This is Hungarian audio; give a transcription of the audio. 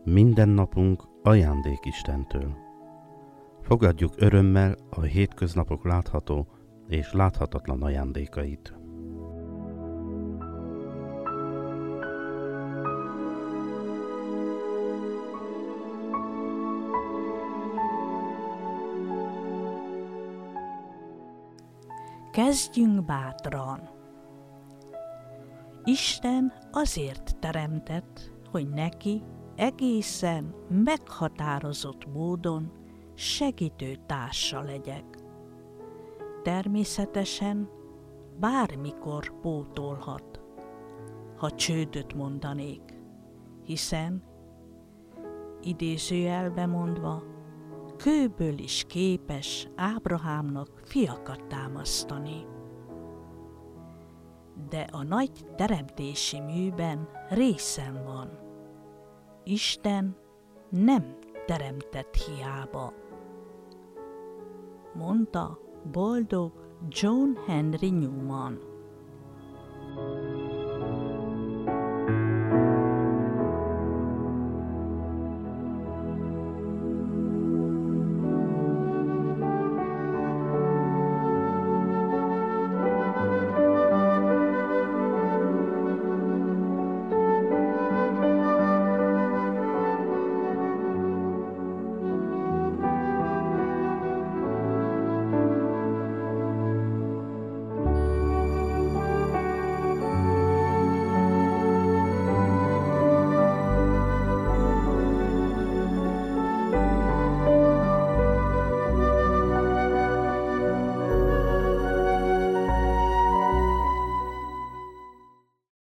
Minden napunk ajándék Istentől. Fogadjuk örömmel a hétköznapok látható és láthatatlan ajándékait. Kezdjünk bátran! Isten azért teremtett, hogy neki egészen meghatározott módon segítő társa legyek. Természetesen bármikor pótolhat, ha csődöt mondanék, hiszen, idézőjelbe mondva, kőből is képes Ábrahámnak fiakat támasztani. De a nagy teremtési műben részem van. Isten nem teremtett hiába, mondta boldog John Henry Newman.